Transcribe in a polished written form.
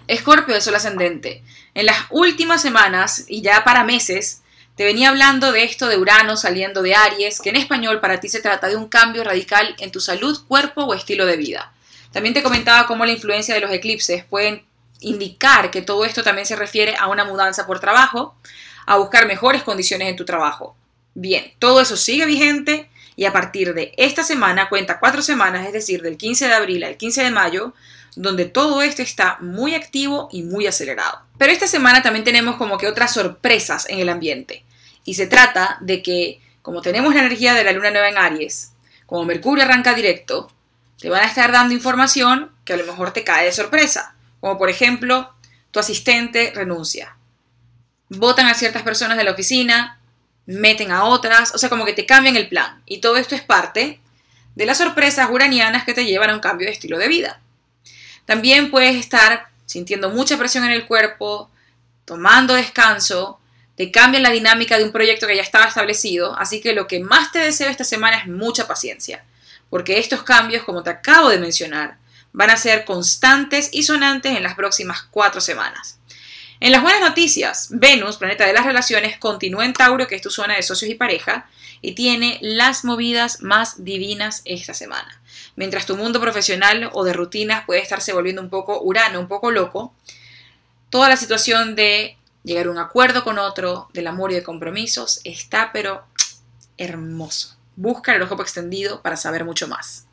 Escorpio de Sol ascendente. En las últimas semanas y ya para meses te venía hablando de esto de Urano saliendo de Aries, que en español para ti se trata de un cambio radical en tu salud, cuerpo o estilo de vida. También te comentaba cómo la influencia de los eclipses pueden indicar que todo esto también se refiere a una mudanza por trabajo, a buscar mejores condiciones en tu trabajo. Bien, todo eso sigue vigente y a partir de esta semana cuenta 4 semanas, es decir, del 15 de abril al 15 de mayo, donde todo esto está muy activo y muy acelerado. Pero esta semana también tenemos como que otras sorpresas en el ambiente. Y se trata de que, como tenemos la energía de la luna nueva en Aries, como Mercurio arranca directo, te van a estar dando información que a lo mejor te cae de sorpresa. Como por ejemplo, tu asistente renuncia. Votan a ciertas personas de la oficina, meten a otras, o sea, como que te cambian el plan. Y todo esto es parte de las sorpresas uranianas que te llevan a un cambio de estilo de vida. También puedes estar sintiendo mucha presión en el cuerpo, tomando descanso, te cambian la dinámica de un proyecto que ya estaba establecido, así que lo que más te deseo esta semana es mucha paciencia, porque estos cambios, como te acabo de mencionar, van a ser constantes y sonantes en las próximas 4 semanas. En las buenas noticias, Venus, planeta de las relaciones, continúa en Tauro, que es tu zona de socios y pareja, y tiene las movidas más divinas esta semana. Mientras tu mundo profesional o de rutinas puede estarse volviendo un poco Urano, un poco loco, toda la situación de llegar a un acuerdo con otro, del amor y de compromisos, está pero hermoso. Busca el horóscopo extendido para saber mucho más.